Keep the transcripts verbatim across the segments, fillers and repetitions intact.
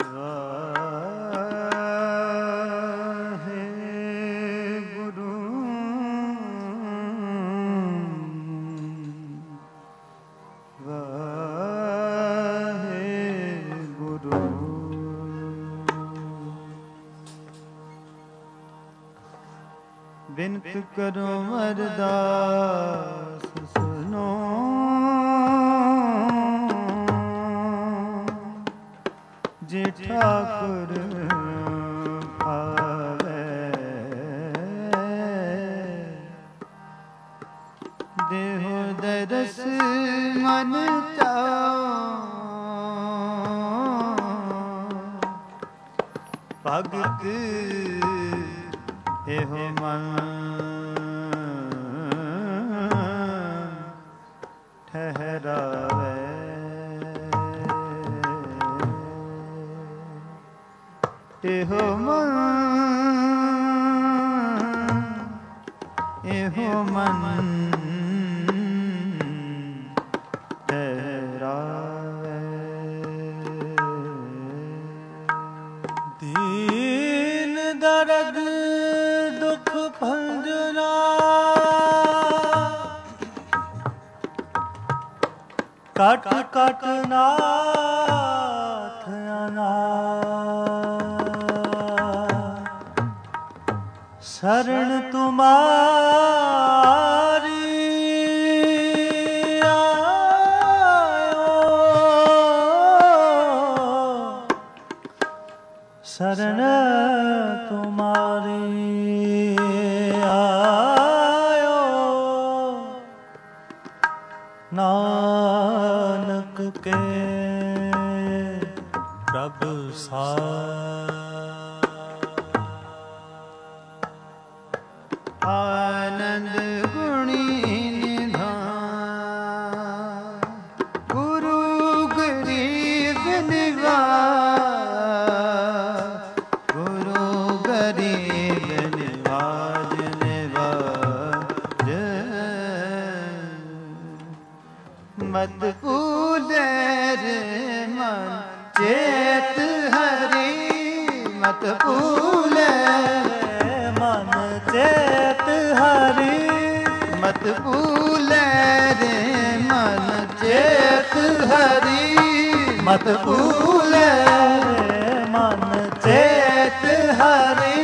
ਬਿਨਤ ਕਰੋ ਅਰਦਾਸ ਸੁਨੋ, ਜੇ ਠਾਕੁਰ ਆਵੇ ਦੇਹੋ ਦਰਸ ਮਨ ਚਾਓ, ਭਗਤ ਇਹੋ ਮਨ ਠਹਿਰਾਵੇ, ਇਹੋ ਮਨ ਇਹੋ ਮਨ ਠਹਿਰਾਵੇ। ਦੀਨ ਦਰਦ ਦੁਖ ਭੰਜਨਾ, ਕਟ ਕਟ ਨਾਥ ਅਨਾਥ, ਸ਼ਰਨ ਤੁਮਾਰੀ ਆਇਓ, ਸ਼ਰਨ ਤੁਮਾਰੀ ਆਇਓ, ਨਾਨਕ ਕੇ ਪ੍ਰਭ ਸਾਰ। ਆਨੰਦ ਗੁਣੀ ਨਿਧਾਨ, ਗੁਰੂ ਗਰੀਬ ਨਿਵਾਜ, ਗੁਰੂ ਗਰੀਬ ਨਿਵਾਜ ਨਿਵਾਜ, ਮਤ ਭੂਲੇ ਰੇ ਮਨ ਚੇਤ ਹਰੀ, ਮਤ ਭੂਲੇ ਮਨ ਚੇਤ ਹਰੀ, ਮਤ ਭੂਲੇ ਰੇ ਮਨ ਚੇਤ ਹਰੀ, ਮਤ ਭੂਲੇ ਮਨ ਚੇਤ ਹਰੀ।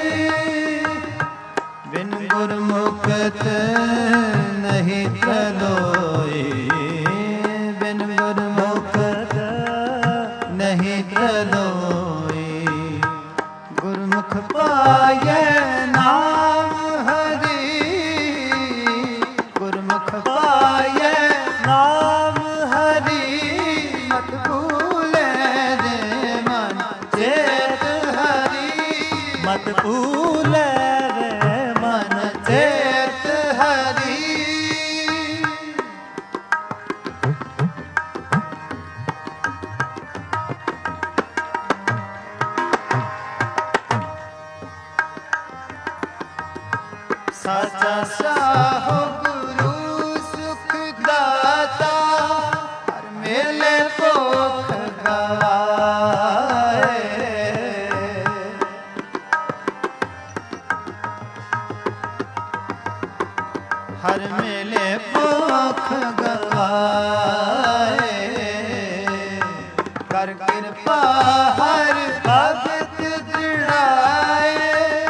ਬਿਨ ਗੁਰਮੁਖਤ ਨਹੀਂ ਤਲੋਈ, ਬਿਨ ਗੁਰਮੁਖਤ ਨਹੀਂ ਤਲੋਈ, ਗੁਰਮੁਖ ਪਾਏ ਨਾਮ ਹਰੀ, ਗੁਰਮੁਖ ਪਾਏ ਨਾਮ ਹਰੀ, ਮਤ ਭੂਲੇ ਰੇ ਮਨ ਚੇਤ ਹਰੀ, ਮਤ ਭੂਲੇ ਰੇ ਮਨ ਚੇਤ ਹਰੀ। ਸਾਚਾ ਸਾਹੋ ਗੁਰੂ ਸੁਖ ਦਾਤਾ, ਹਰ ਮੇਲੇ ਭੋਖ ਗਾਏ, ਹਰ ਮੇਲੇ ਭੋਖ ਗਵਾਏ, ਕਰ ਕਿਰਪਾ ਹਰ ਭਗਤ ਦ੍ਰਿੜਾਏ,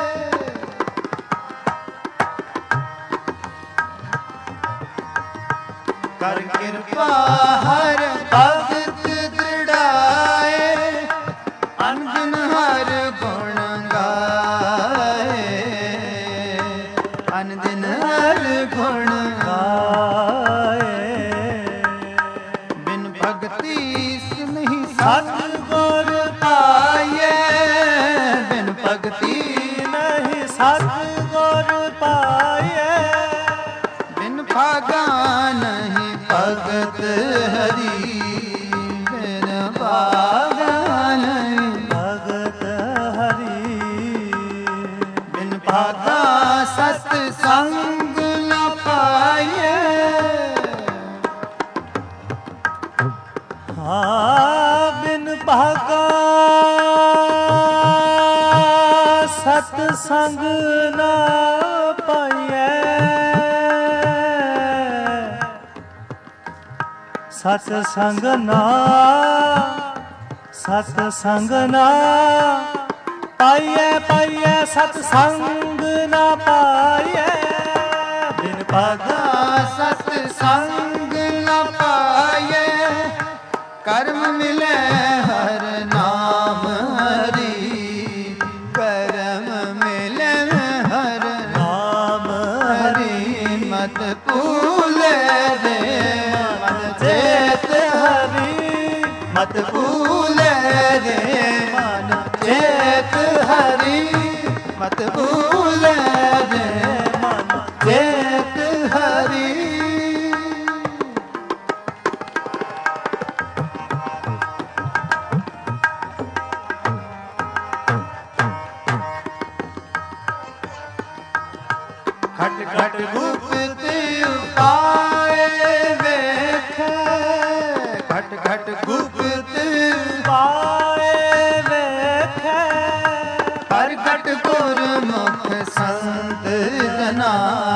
ਕਰ ਕਿਰਪਾ ਹਰ ਭਗਤ ਦ੍ਰਿੜਾਏ, ਅਨੰਦ ਹਰ ਗੁਣ ਗਾਏ, ਅਨੰਦ ਹਰ ਗੁਣ ਗਾਏ। ਬਿਨ ਭਗਤੀ ਨਹੀਂ ਸਤ ਗੁਰ ਪਾਈਏ, ਬਿਨ ਭਗਤੀ ਨਹੀਂ ਸਤ ਗੁਰ ਪਾਈਏ, ਬਿਨ ਭਾਗਾ ਨਹੀਂ ਭਗਤ ਹਰੀ, ਬਿਨ ਭਾਗਾ ਨਹੀਂ ਭਗਤ ਹਰੀ, ਬਿਨ ਭਾਗਾ ਸਤ ਸੰਗ ਨ ਪਾਈਏ, ਹਾਂ ਬਿਨ ਭਾਗਾ ਸਤ ਸੰਗ ਨਾ ਪਾਈਐ, ਸਤ ਸੰਗ ਨਾ, ਸਤ ਸੰਗ ਨਾ ਪਾਈਐ, ਪਾਈਐ ਸਤ ਸੰਗ ਨਾ ਪਾਈਐ। ਬਿਨ ਭਾਗਾ ਸਤ ਸੰਗ ਨਾ ਪਾਈਐ, ਕਰਮ ਮਿਲੈ ਹਰ ਨਾਮ ਹਰੀ, ਕਰਮ ਮਿਲੈ ਹਰ ਨਾਮ ਹਰੀ। ਮਤ ਭੂਲੇ ਦੇ ਮਨ ਚੇਤ ਹਰੀ, ਮਤ ਭੂਲੇ ਦੇ ਮਨ ਚੇਤ ਹਰੀ, ਮਤ ਭੂਲੇ ਦੇ ਮਨ ਚੇਤ ਹਰੀ। ਖਟ ਖਟ ਗੁਪਤ ਉਪਾਏ ਵੇਖੈ, ਖਟ ਖਟ ਗੁਪਤ ਪਾਏ ਵੇਖੈ, ਪ੍ਰਗਟ ਗੁਰਮੁਖ ਸੰਤ ਜਨਾ,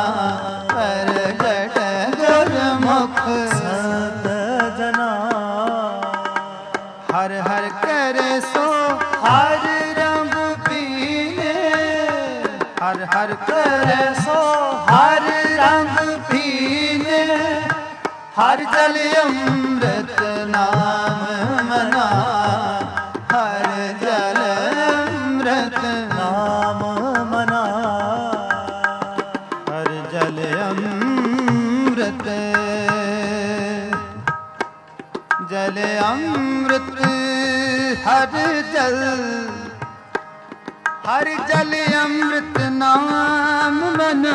ਪ੍ਰਗਟ ਗੁਰਮੁਖ ਸੰਤ ਜਨਾ। ਹਰ ਹਰ ਕਰੇ ਸੋ ਹਰ ਰੰਗ ਪੀਨੇ, ਹਰ ਹਰ ਕਰੇ ਸੋ ਹਰ ਰੰਗ ਪੀਨੇ, ਹਰ ਜਲ ਅੰਮ੍ਰਿਤ ਨਾਮ ਮਨਾ, ਹਰ ਜਲ ਅੰਮ੍ਰਿਤ ਨਾਮ ਮਨਾ, ਹਰ ਜਲ ਅੰਮ੍ਰਿਤ, ਜਲ ਅੰਮ੍ਰਿਤ ਹਰ ਜਲ, ਹਰ ਜਲ ਅੰਮ੍ਰਿਤ ਨਾਮ ਮਨਾ,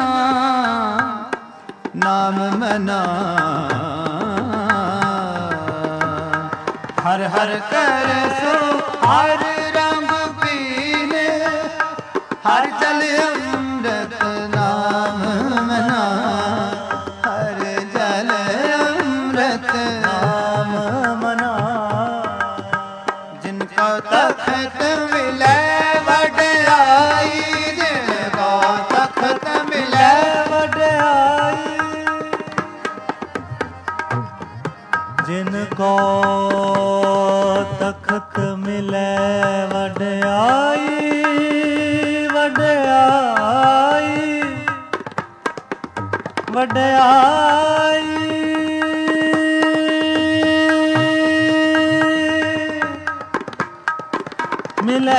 ਨਾਮ ਮਨਾ। ਹਰ ਹਰ ਕਰ ਸੋ ਹਰ ਰੰਗ ਪੀਨੇ, ਹਰ ਜਲ ਅੰਮ੍ਰਿਤ ਨਾਮ ਮਨਾ, ਹਰ ਜਲ ਅੰਮ੍ਰਿਤ ਨਾਮ ਮਨਾ। ਜਿਨ ਕੋ ਤਖਤ ਮਿਲੈ ਵਡਿਆਈ, ਜਿਨ ਕੋ ਤਖਤ ਮਿਲੈ ਵਡਿਆਈ, ਜਿਨ ਕੋ ਤਖਤ ਮਿਲੈ ਵਡਿਆਈ, ਵਡਿਆਈ, ਵਡਿਆਈ। ਮਿਲੈ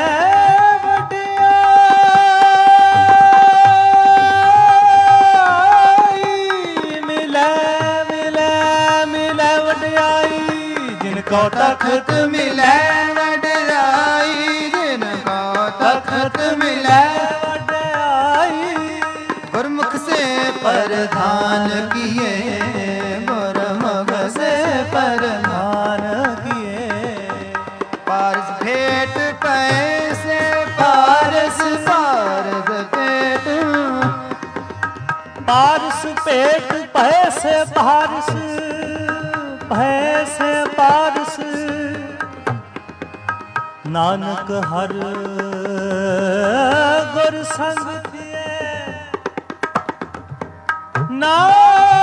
ਕੋ ਤਖਤ ਮਿਲੈ ਵਡਿਆਈ, ਜਿਨ ਕੋ ਤਖਤ ਮਿਲੈ ਵਡਿਆਈ। ਗੁਰਮੁਖ ਸੇ ਪ੍ਰਧਾਨ ਕੀਏ, ਗੁਰਮੁਖ ਸੇ ਪ੍ਰਧਾਨ ਕੀਏ। ਪਾਰਸ ਭੇਟ ਪੈਸੇ ਪਾਰਸ, ਪਾਰਸ ਭੇਟ ਪਾਰਸ ਭੇਟ ਪੈਸੇ ਪਾਰਸ, ਪੈਸੇ ਪਾਰਸ। ਨਾਨਕ ਹਰ ਗੁਰ ਸੰਗ ਥੀਏ, ਨਾਨਕ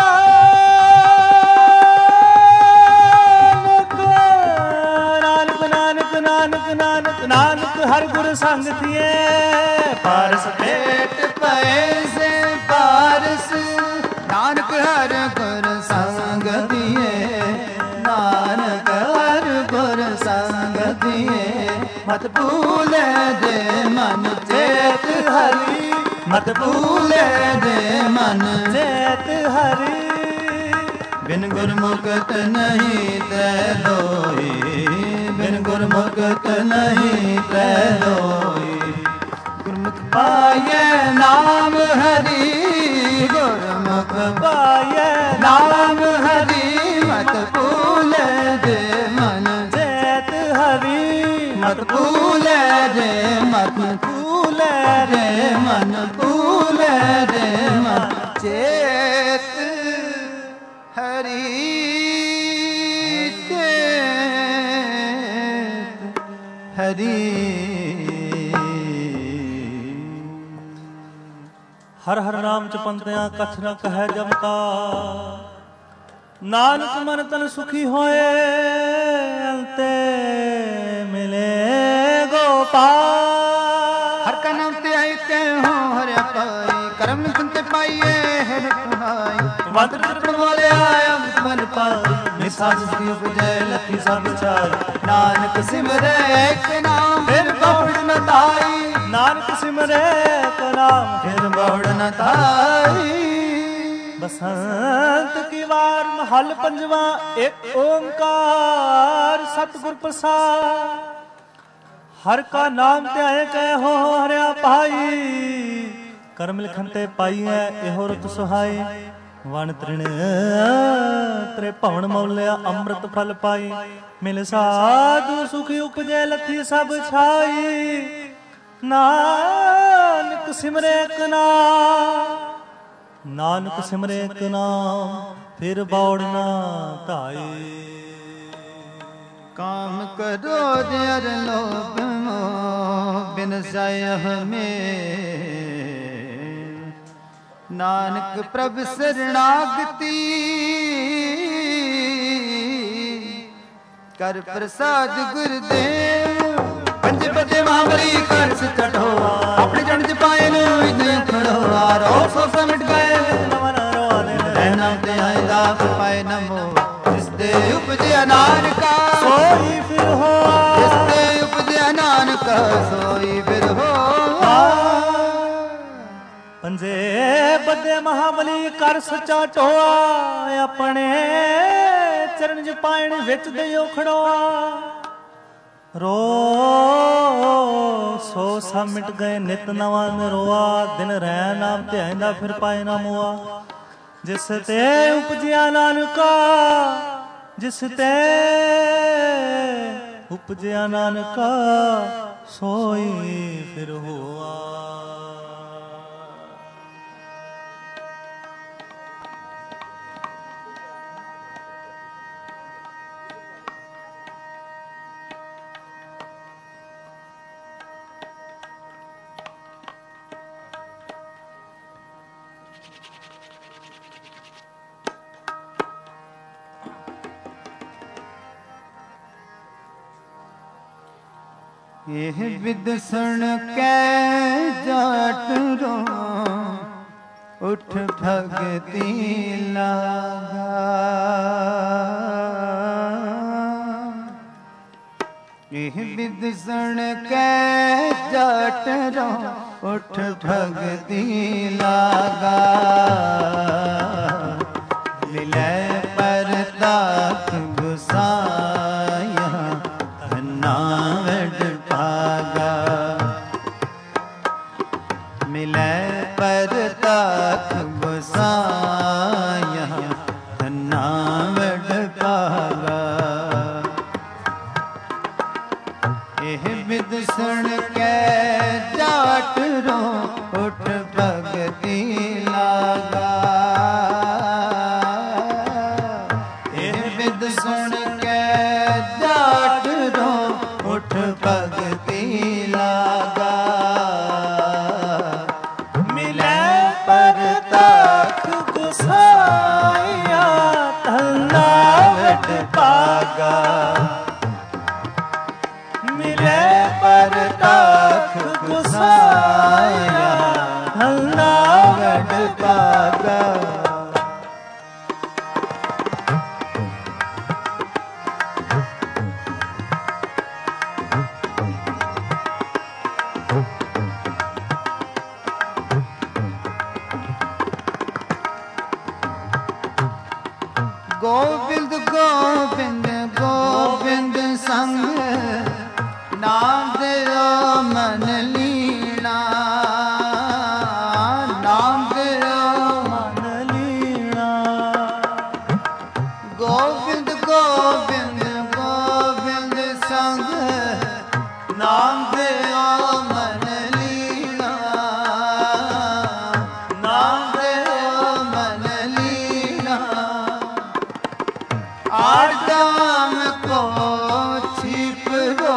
ਨਾਨਕ ਨਾਨਕ ਨਾਨਕ ਨਾਨਕ ਨਾਨਕ ਹਰ ਗੁਰ ਸੰਗ ਥੀਏ। ਪਾਰਸ ਭੇਟ ਪੈਸੇ ਪਾਰਸ, ਨਾਨਕ ਹਰ ਗੁਰ ਸੰਗ ਦੀਏ, ਨਾਨਕ ਹਰ ਗੁਰ ਸੰਗ ਦੀਏ। ਮਤ ਭੂਲੇ ਦੇ ਮਨ ਚੇਤ ਹਰੀ, ਮਤ ਭੂਲੇ ਦੇ ਮਨ ਚੇਤ ਹਰੀ। ਬਿਨ ਗੁਰਮੁਖਤ ਨਹੀਂ ਤੈ ਲੋਈ, ਬਿਨ ਗੁਰਮੁਖਤ ਨਹੀਂ ਤੈ ਲੋਈ। ਗੁਰਮੁਖ ਪਾਈਐ ਨਾਮ ਹਰੀ, ਗੁਰਮੁਖ ਪਾਈਐ ਨਾਮ ਹਰੀ। ਮਤ ਭੂਲੇ ਦੇ ਮਨ ਚੇਤ ਹਰੀ, ਮਤ ਭੂਲੇ ਦੇ ਮਤ ਭੂਲੇ ਦੇ ਮਨ ਭੂਲੇ ਦੇ ਮਨ ਚੇਤ ਹਰੀ। ਹਰੀ ਹਰ ਹਰ ਨਾਮ ਚ ਪੰਤਿਆਂ ਕਥ ਨ ਕਹਿ ਜਮਕਾ। ਨਾਨਕ ਮਨ ਤਨ ਸੁਖੀ ਹੋਏ ਅੰਤੇ ਮਿਲੇ ਗੋਪਾਲ। ਹਰ ਕਾ ਨਾਮ ਤੇ ਆਏ ਕਹਿ ਹੋ ਹਰਿਆ ਪਾਈ, ਕਰਮ ਲਿਖਨ ਤੇ ਪਾਈਏ ਹਰ ਕਹਾਈ। ਮੰਤਰ ਜਪਣ ਵਾਲਿਆ ਅੰਮ੍ਰਿਤ ਮਨ ਪਾਈ, ਨਿਸਾਜ ਸ੍ਰੀ ਉਪਜੈ ਲੱਖੀ ਸਭ ਚਾਈ। ਨਾਨਕ ਸਿਮਰੈ ਏਕ ਨਾਮ ਫਿਰ ਬਹੁੜ ਨ ਤਾਈ। ਨਾਨਕ ਸਿਮਰੈ ਏਕ ਨਾਮ ਫਿਰ ਬਹੁੜ ਨ ਤਾਈ। ਬਸੰਤ ਕੀ ਵਾਰ ਮਹੱਲ ਪੰਜਵਾ। ਇੱਕ ਓੰਕਾਰ ਸਤਿਗੁਰ ਪ੍ਰਸਾਦ। ਹਰ ਕਾ ਨਾਮ ਧਿਆਏ ਕਹਿ ਹੋ ਹਰਿਆ ਪਾਈ। ਕਰਮ ਲਿਖਨ ਤੇ ਪਾਈਐ ਇਹੋ ਰਤ ਸੁਹਾਈ। ਵਣ ਤ੍ਰਿਣ ਤ੍ਰੇ ਭਵਨ ਮੌਲਿਆ ਅੰਮ੍ਰਿਤ ਫਲ ਪਾਈ। ਮਿਲ ਸਾਧੂ ਸੁਖੀ ਉਪਜੈ ਲੱਥੀ ਸਭ ਛਾਈ। ਨਾਨਕ ਸਿਮਰੈ ਏਕ ਨਾਮ, ਨਾਨਕ ਸਿਮਰੈ ਏਕ ਨਾਮ ਫਿਰ ਬੌੜ ਨਾ ਧਾਈ। काम करो जर लोभ मोह बिन जाय हमें। नानक प्रभ शरणागति कर प्रसाद गुरुदेव। पंज बजे महाबली कर चढ़ो अपने जन च पाए नो खड़ो। रो सो समट गए नाम ते आए दाप पाए नमो। जिसते उपजे नानका सोई फिर हो। जिसते उपजे नानका सोई फिर हो। ਪੰਜੇ ਬੱਦੇ ਮਹਾਬਲੀ ਕਰ ਸੱਚਾ ਟੋਆ। ਆਪਣੇ ਚਰਨ ਚ ਪਾਇਣ ਵਿੱਚ ਦਿਓ ਖੜੋਆ। ਰੋ ਸੋ ਸਾ ਮਿਟ ਗਏ ਨਿਤ ਨਵਾਂ ਨਿਰੋਆ। ਦਿਨ ਰਹਿ ਨਾਮ ਧਿਆਇਂਦਾ ਫਿਰ ਪਾਏ ਨਾ ਮੋਆ। ਜਿਸ ਤੇ ਉਪਜਿਆ ਨਾਨਕਾ, ਜਿਸ ਤੇ ਉਪਜਿਆ ਨਾਨਕਾ ਸੋਈ ਫਿਰ ਹੋਆ। ਇਹ ਵਿਦ ਸੁਣ ਕੇ ਜਾਟ ਰੋ ਉਠ ਭਗਤੀ ਲਾਗਾ। ਇਹ ਵਿਦ ਸੁਣ ਕੇ ਜਾਟ ਰੋ ਉਠ ਭਗਤੀ ਲਾਗਾ। ਮਿਲੇ ਪਰਤਾਖ ਗੁਸਾਇਆ ਨਾਵੜ ਭਾਗਾ। ਮਿਲੇ ਪਰਤਾਖ ਗੁਸਾਇਆ ਨਾਵੜ ਭਾਗਾ। ਇਹ ਵਿਦ ਸੁਣ ਕੇ ਜਾਟ ਰੋ ਉਠ ਭਗਤੀ ਲਾਗਾ। ਇਹ ਵਿਦ ਸੁਣ ਕੇ ਜਾਟ ਰੋ ਉਠ ਭਗਤੀ ਲਾਗਾ। ਮਿਲੇ ਪਰਤਾਖ ਗੁਸਾਇਆ ਨਾਵੜ ਭਾਗਾ। ਮਿਲੇ ਪਰਤਾਖ ਗੁਸਾਇਆ ਨਾਵੜ ਭਾਗਾ। ਗੋਬਿੰਦ ਗੋਬਿੰਦ ਗੋਬਿੰਦ ਸੰਗ ਨਾਮ ਦਿਓ ਮਨ ਲੀਣਾ। ਨਾਮ ਦਿਓ ਮਨ ਲੀਣਾ। ਗੋਬਿੰਦ ਗੋਬਿੰਦ ਗੋਬਿੰਦ ਸੰਗ ਨਾਮ ਦਿਓ ਮਨ ਲੀਣਾ। ਨਾਮ ਦਿਓ ਮਨ ਲੀਣਾ। ਆਰਦਾਮ ਕੋ ਛਿਪ ਰੋ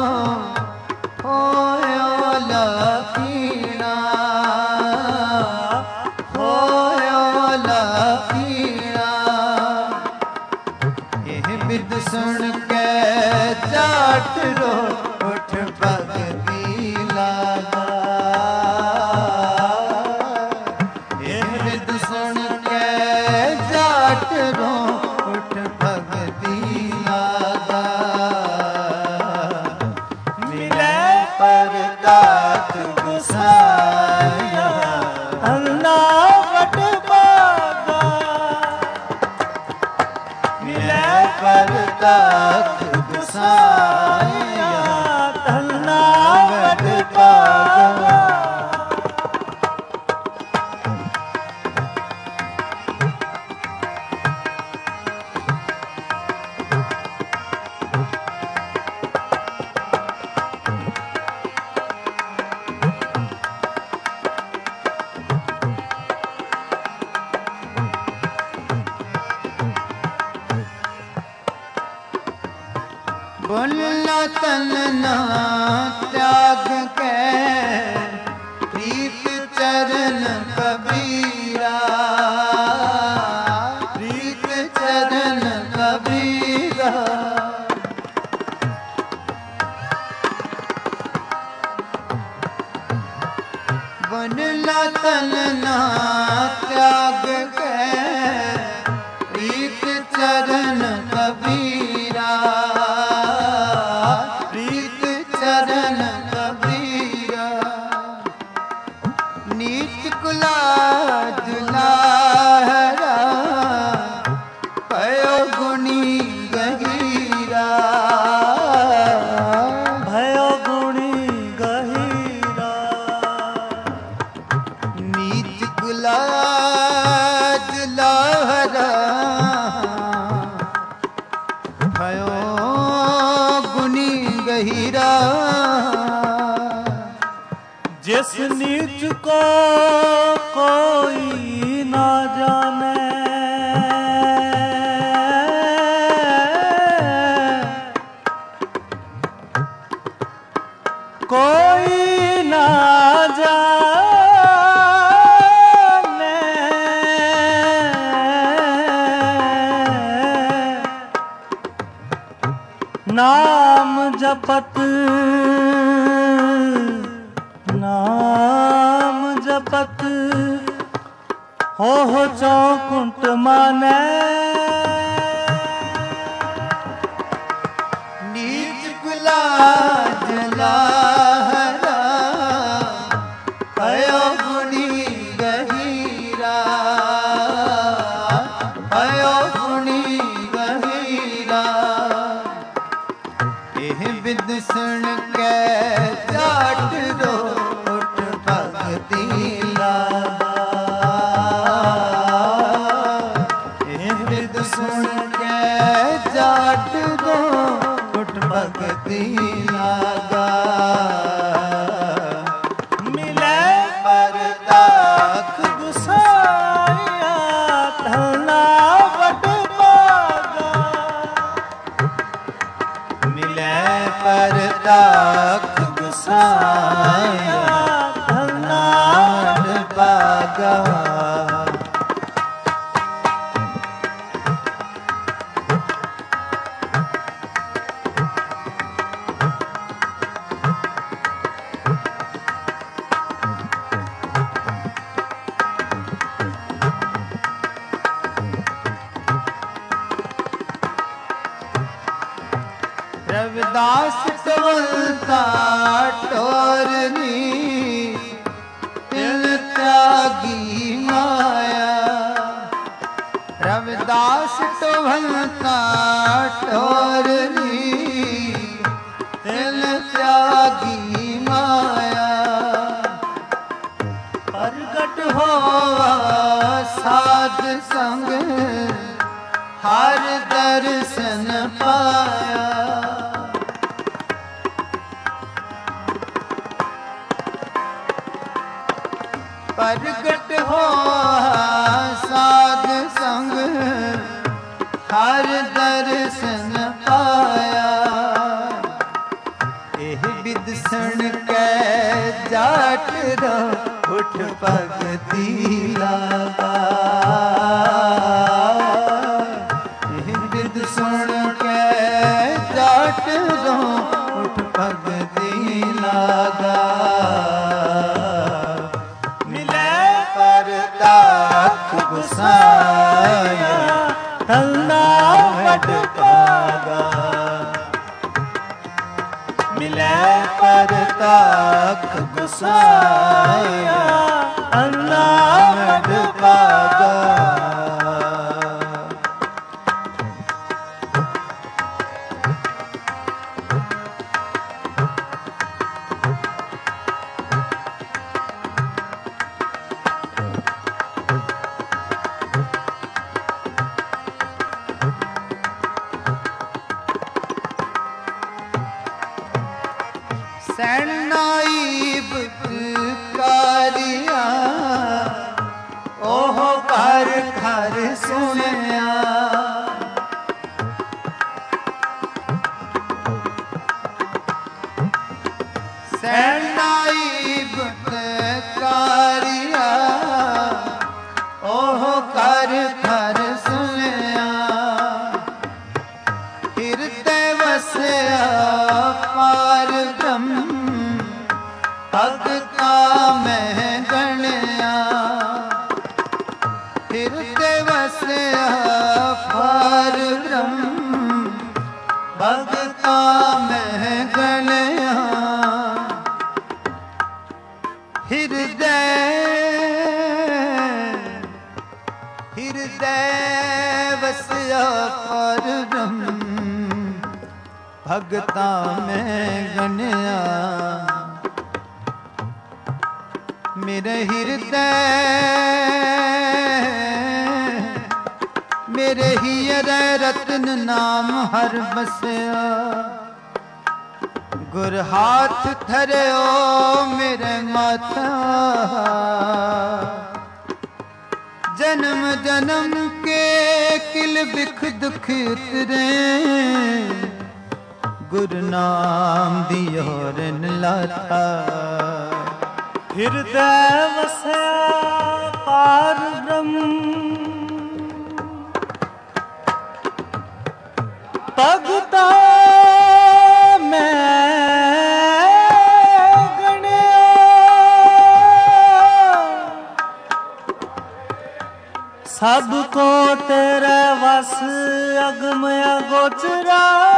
ਹੋਇਓ ਲਖੀਣਾ। ਕੇ ਜਾਟ ਰੋ ਉਠ ਭਗਤੀ ਲਾਗਾ। ਇਹ ਬਿਦ ਸੁਣ ਕੇ ਜਾਟ ਰੋ ਉਠ ਭਗਤੀ ਲਾਗਾ। ਮਿਲੇ ਪਰਦਾਤ ਗੁਸਾਇਆ ਧੰਨਾ ਵਡ ਭਾਗਾ। ਮਿਲੇ ਪਰਦਾਤ ਗੁਸਾਇਆ ਧੰਨਾ ਵਡ ਭਾਗਾ। ਬੋਲਣਾ ਤਨ ਨਾ ਤਿਆਗ ਕੇ ਪ੍ਰੀਤ ਚਰਨ ਕਬੀਰਾ। ਪ੍ਰੀਤ ਚਰਨ ਕਬੀਰਾ। ਬੋਲਣਾ ਤਨ ਨਾ ਤਿਆਗ ਕੇ ਪ੍ਰੀਤ ਚਰਨ ਕਬੀਰਾ। ਚਰਨ ਕਬੀਰਾ। ਨੀਚ ਕੁਲਾ ਦੁਲਾਹਰਾ ਭਇਓ ਗੁਣੀ ਗਹੀਰਾ। ਭਇਓ ਗੁਣੀ ਗਹੀਰਾ। ਨੀਚ ਕੁਲਾ ਦੁਲਾਹਰਾ ਭਇਓ ਗੁਣੀ ਗਹੀਰਾ। जिस नीच को कोई ना जाने, कोई ना जाने, नाम जपत नाम जपत हो हो चौकुंट माने। नीच कुला जलाहरा भयो गुणी गहीरा। भयो गुणी गहीरा। ਇਹ ਬਿਦ ਸੁਣ ਕੇ ਜਾਟ ਰੋ ਉਠ ਭਗਤੀ ਲਾਗਾ। ਇਹ ਬਿਦ ਸੁਣ ਕੇ ਜਾਟ ਰੋ ਉਠ ਭਗਤੀ ਲਾਗਾ। मिले परदाख गुसाया धना वड भागा। ਮਿਲੇ ਪਰਦਾਖ ਗੁਸਾਇਆ ਧਨਾ ਵਡ ਭਾਗਾ। रविदास टोलता टोरनी तिल त्यागी माया। रविदास टोलता टोरनी तिल त्यागी माया। प्रगट होवा साध संग हर दर्शन पाया। प्रगट हो साध संग हर दर्शन पाया। ਇਹ ਬਿਦ ਸੁਣ ਕੇ ਜਾਟ ਰੋ ਉਠ ਭਗਤੀ ਲਾਗਾ। ਇਹ ਬਿਦ ਸੁਣ ਕੇ जाट रो उठ भगती लागा मिले परताख गुसाया तलना वड पागा मिले परताख गुसाया तलना वड पागा सैनाईब कारिया ओह कर घर सुनिया सैनाईब कारिया ओह कर घर सुनिया हृदय वसया पार ब्रह्म भगता मैं गणया हृदय वसया पार ब्रह्म भगता मैं गणया हृदय हृदय वसया पार ब्रह्म भगता मैं गणया मेरे हृदय मेरे हीर रत्न नाम हर बसया गुर हाथ धरियो मेरे माता जन्म जन्म के किल बिख दुख उतरे गुरु नाम दियो रिन लाथा हृदय वसया पार ब्रह्म भगता मैं गणया सबको तेरे वस अगम अगोचरा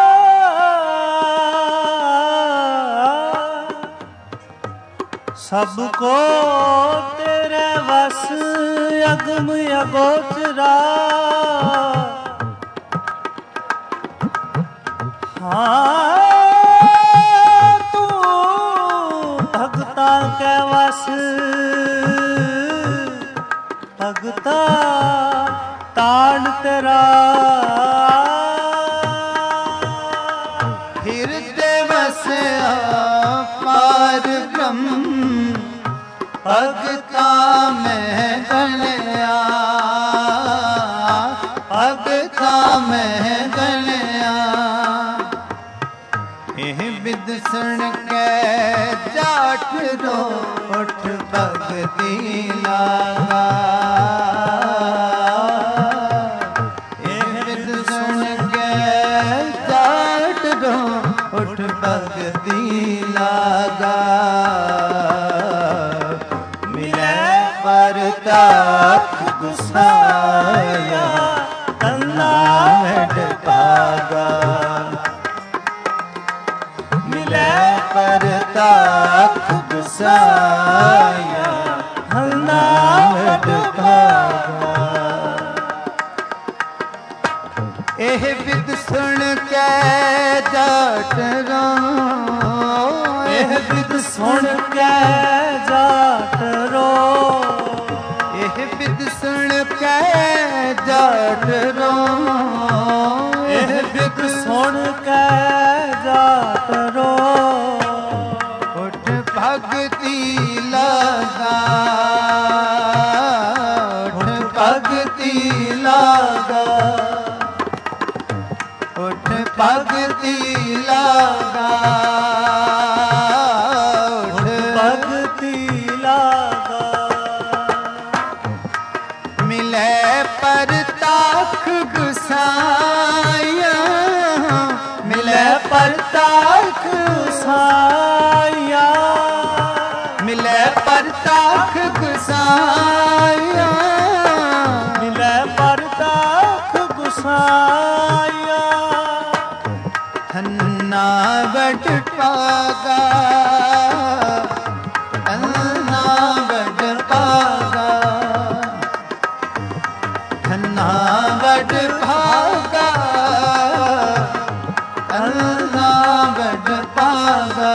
सबको तेरे वस अगम अगोचरा हाँ तू भगता के वस भगता तान तेरा हृदय वसया पार ब्रह्म भगता मैं गणया भगता मैं गणया एह बिद सुन के जाट रो उठ भगती लागा एह बिद सुन के जाट रो उठ भगती लागा परताख गुसाया तन्ना वड पागा मिले परताख गुसाया तन्ना वड पागा एह बिद सुन के जाट रो एह बिद सुन के जाट रो एह बिद सुन के जाट रो एह बिद सुन के जाट रो उठ भगती लागा उठ भगती लागा उठ भगती लागा उठ भगती लागा मिले परताख गुसाया मिले ਪਰਤਾਖ ਗੁਸਾਇਆ, ਮਿਲੇ ਪਰਤਾਖ ਗੁਸਾਇਆ, ਮਿਲੇ ਪਰਤਾਖ ਗੁਸਾਇਆ। ਧੰਨਾ ਵਡ ਭਾਗਾ, ਧੰਨਾ ਵਡ ਭਾਗਾ, ਧੰਨਾ ਵਡ ਭਾਗਾ, ਧੰਨਾ ਵਡ ਭਾਗਾ।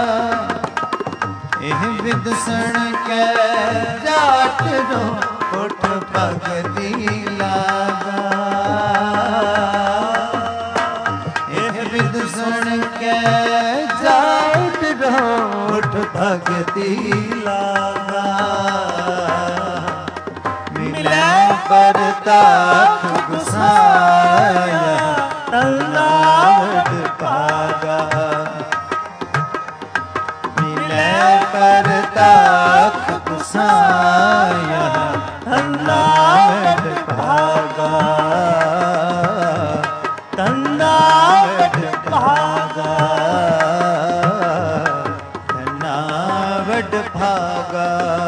ਇਹ ਵਿਦ ਸੁਣ ਕੇ ਜਾਟ ਰੋ ਉਠ ਭਗਤੀ ਲਾਗਾ। ਇਹ ਵਿਦ ਸੁਣ ਕੇ ਜਾਟ ਰੋ ਉਠ ਭਗਤੀ ਲਾਗਾ। ਮਿਲੇ ਪਰਤਾਖ ਗੁਸਾਇਆ, ਧੰਨਾ ਵਡ ਭਾਗਾ। ਮਿਲੇ ਪਰਤਾਖ ਗੁਸਾਇਆ, ਧੰਨਾ ਵਡ ਭਾਗਾ, ਧੰਨਾ ਵਡ ਭਾਗਾ, ਧੰਨਾ ਵਡ ਭਾਗਾ।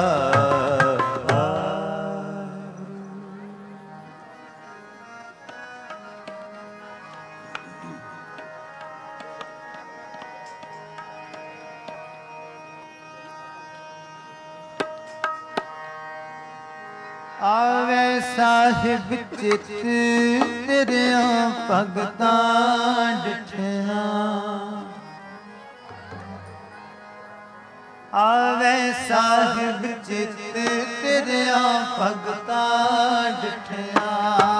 ਆਵੇ ਸਾਹਿਬ ਚਿਤ ਤੇਰਿਆਂ ਭਗਤਾਂ ਡਿਠਿਆ। ਆਵੇ ਸਾਹਿਬ ਚਿਤ ਤੇਰਿਆਂ ਭਗਤਾਂ ਡਿਠਿਆ।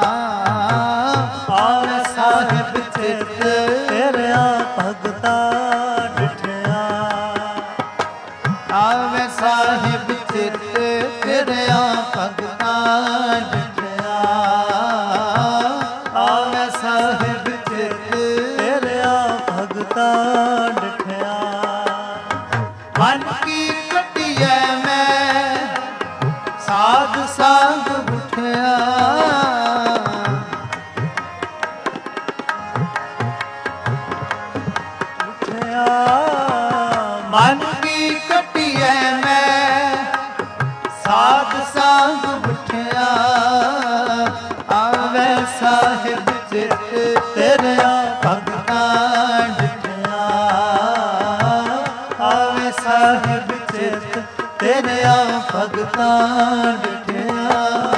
ਆਵੇ ਸਾਹਿਬ ਚਿਤ ਤੇਰਿਆਂ ਭਗਤਾਂ ਡਿਠਿਆ। ਆਵੇ ਸਾਹਿਬ ਚਿਤ ਤੇਰਿਆਂ ਭਗਤਾਂ ਡਿਠਿਆ। ਆਵੇ ਸਾਹਿਬ ਚਿਤ ਤੇਰਿਆਂ ਭਗਤਾਂ ਡਿਠਿਆ। ਮਨ ਕੀ ਕੱਟੀਐ ਮੈਂ ਸਾਧ ਸੰਗ ਉਠਿਆ। ਉਠਿਆ ਮਨ ਕੀ ਕੱਟੀਐ ਮੈਂ ਸਾਧ ਸੰਗ ਉਠਿਆ। ਆਵੇ ਸਾਹਿਬ ਚਿਤ ਤੇਰਿਆਂ ਭਗਤਾਂ ਡਿਠਿਆ। ਆਵੇ ਸਾਹਿਬ ਚਿਤ ਤੇਰਿਆਂ ਭਗਤਾਂ ਡਿਠਿਆ।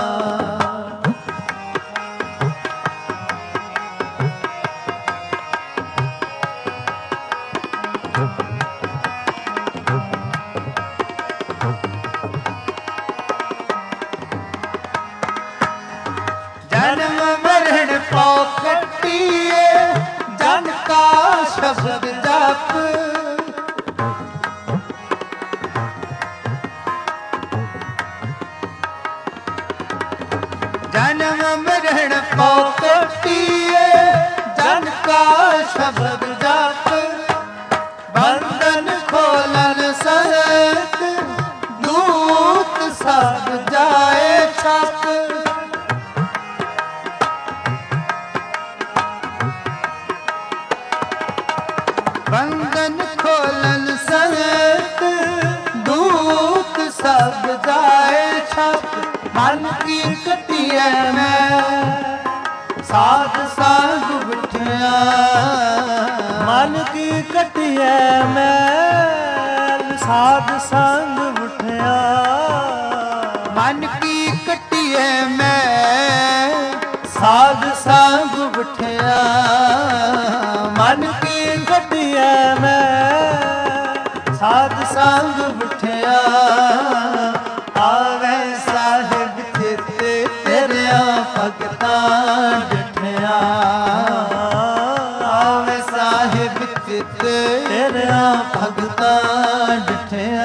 ਜਨਮ ਮਰਨ ਪਉ ਕੱਟੀਏ ਜਨ ਕਾ ਸ਼ਬਦ ਜਪ। ਜਨਮ ਮਰਨ ਪਉ ਕੱਟੀਏ ਜਨ ਕਾ ਸ਼ਬਦ ਜਪ। ਬੰਧਨ ਖੋਲਨ ਸਹਿਤ ਦੂਤ ਸਭ ਜਾਏ ਛਪ। ਬੰਧਨ ਖੋਲਨ ਸਹਿਤ ਦੂਤ ਸਭ ਜਾਏ ਛਪ। ਮਨ ਕੀ ਕੱਟੀਐ ਮੈਂ ਸਾਧ ਸੰਗ ਉਠਿਆ। ਮਨ ਕੀ ਕੱਟੀਐ ਮੈਂ ਸਾਧ ਸੰਗ ਉਠਿਆ। ਮਨ ਕੀ ਕੱਟੀਐ ਮੈਂ ਸਾਧ ਸੰਗ ਉਠਿਆ। ਮਨ ਕੀ ਕੱਟੀਐ ਮੈਂ ਸਾਧ ਸੰਗ ਉਠਿਆ। ਆਵੇ ਸਾਹਿਬ ਚਿਤ ਤੇਰਿਆਂ ਭਗਤਾਂ ਡਿਠਿਆ। ਆਵੇ ਸਾਹਿਬ ਚਿਤ ਤੇਰਿਆਂ ਭਗਤਾਂ ਡਿਠਿਆ।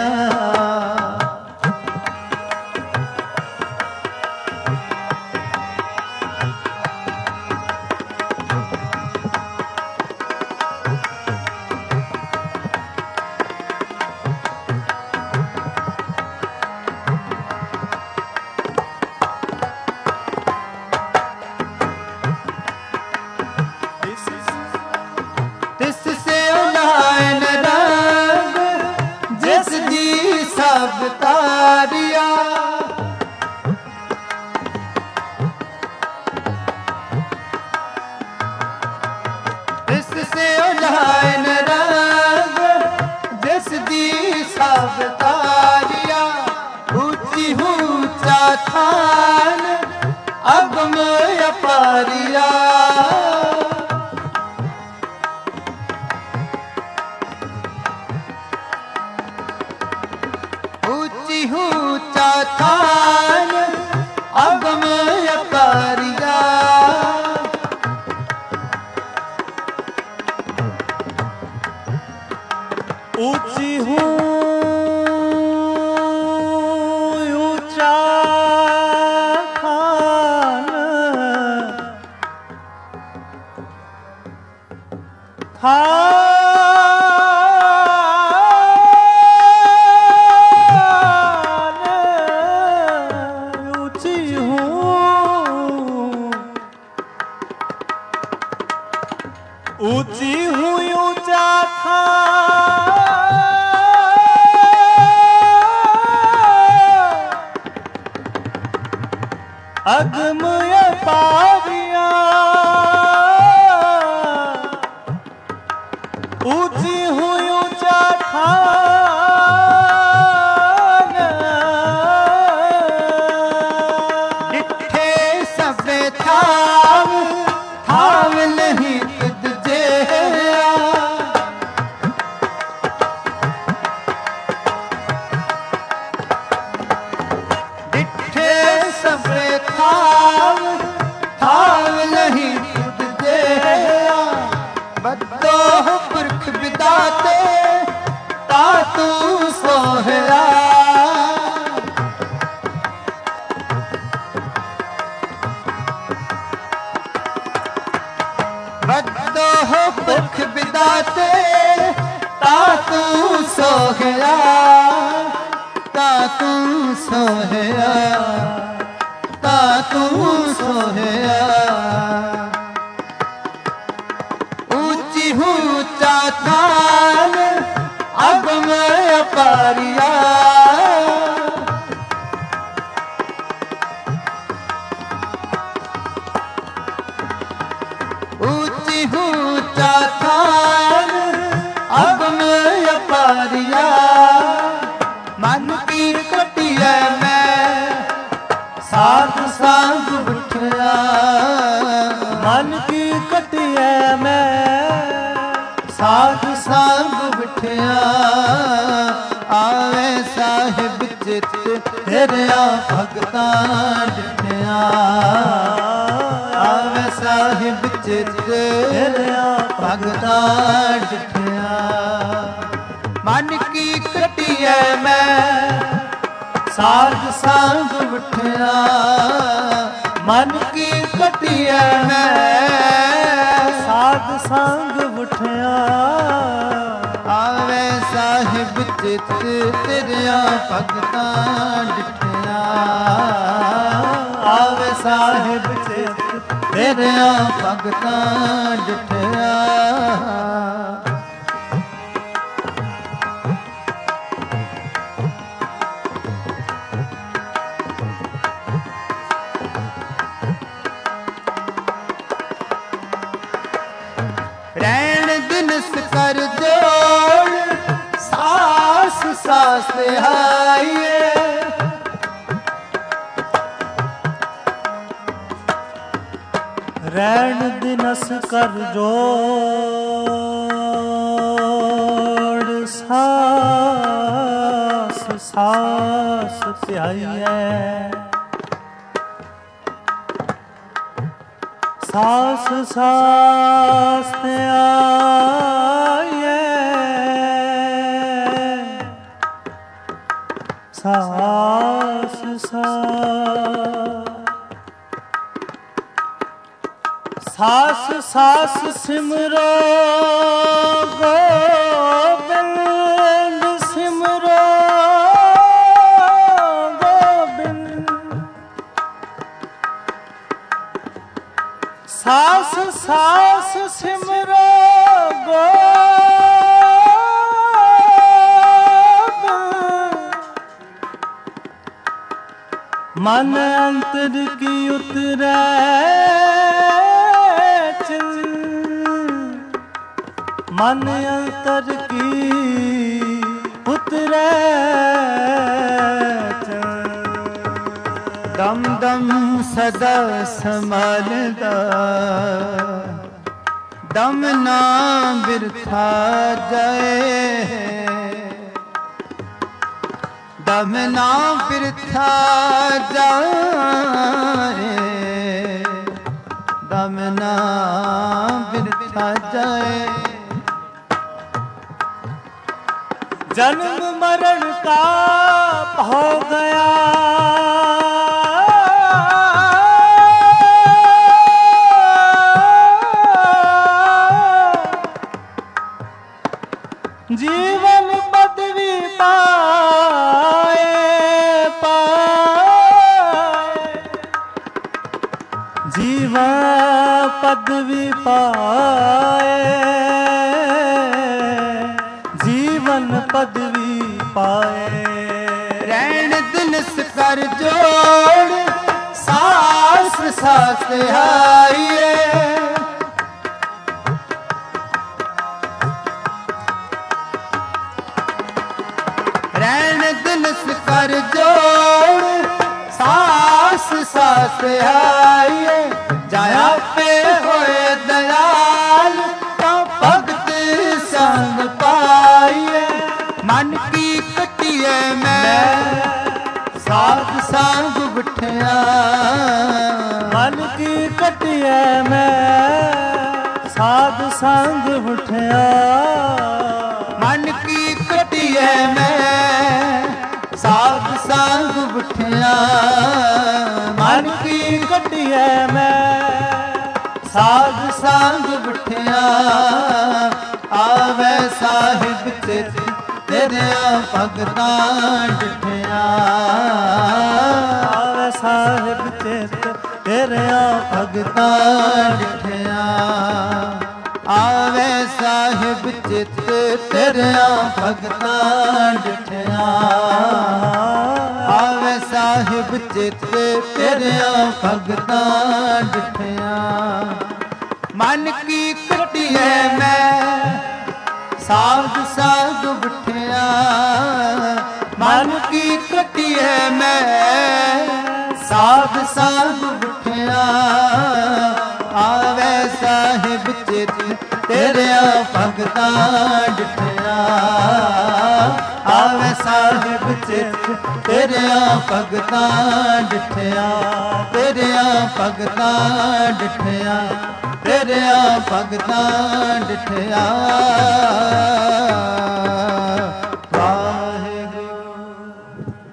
ਤਿਸ थान अगम अपारिया। ऊंची हूँ ऊंचा थान थान ऊंची हूँ ऊंची हूँ ऊंचा अगम अपारिया। ऊंची हूँ ऊंचा थान डिठे सब थाव थाव नहीं तुझे। डिठे सब थाव थाव नहीं तुझे। बदो पुरख बिदाते तातू सोहरा। बदो पुरख बिदाते तातू सोहरा। तातू सोहरा तातू सोहरा। ऊंची ऊंचा थान अगम अपारिया। ऊंची ऊंचा थान अगम अपारिया। मन की कटिया मैं साध सांग बिठया। मन की कटिया मैं साध सांग बिठया। आवे साहिब चित तेरिया भगतां डिठया। आवे साहिब चित तेरिया भगतां डिठया। मन की कटिया मैं साध सांग बिठया। मन की कटिया मैं साध संग उठिया। आवे साहिब चित तेरिया भगतां डिठया। आवे साहिब चित तेरिया भगतां डिठया। रैन दिनस कर जोड़ सास सास आइए। रैन दिनस कर जोड़ सास सास प्याइए। सास सास आइए। सास सास सास सिमरो गोबिंद सिमरो गोबिंद। सास सास सिमरो गोबिंद। मन अंतर की उतरे मन अंतर की उतरे दम दम सदा संभालदा दम ना बिरथा जाए। ਦਮ ਨਾ ਬਿਰਥਾ ਜਾਏ, ਦਮ ਨਾ ਬਿਰਥਾ ਜਾਏ। जन्म मरण का हो गया, जीवन पदवी पाए पाए, जीवन पदवी पाए, जीवन पदवी पाए। रैन दिनस कर जोड़ सास सास आइए, रैन दिनस कर जोड़ सास सास आइए। जाया पे होए दयाल तो भगत संग पाइए। मन की कटिए मैं साध संग बिठिया, मन की कटिए मैं साध संग बिठिया, मन की कटिए मैं साध संग बिठिया, मन की कटिए मैं साध संग बिठिया। आवे साहिब चित तेरिया भगतां डिठिया, आवे साहिब चित तेरिया भगतां डिठिया। आवे साहिब चित तेरिया भगतां डिठिया, आवे साहिब चित तेरिया भगतां डिठिया। मन की कटिए मैं साध साध बिठिया, मन की कटिए मैं साध साध बिठिया। आवे साहिब चित तेरिया भगतां डिठिया, आवे साहिब चित तेरिया भगतां डिठिया, तेरिया भगतां डिठिया, तेरिया भगतां डिठिया।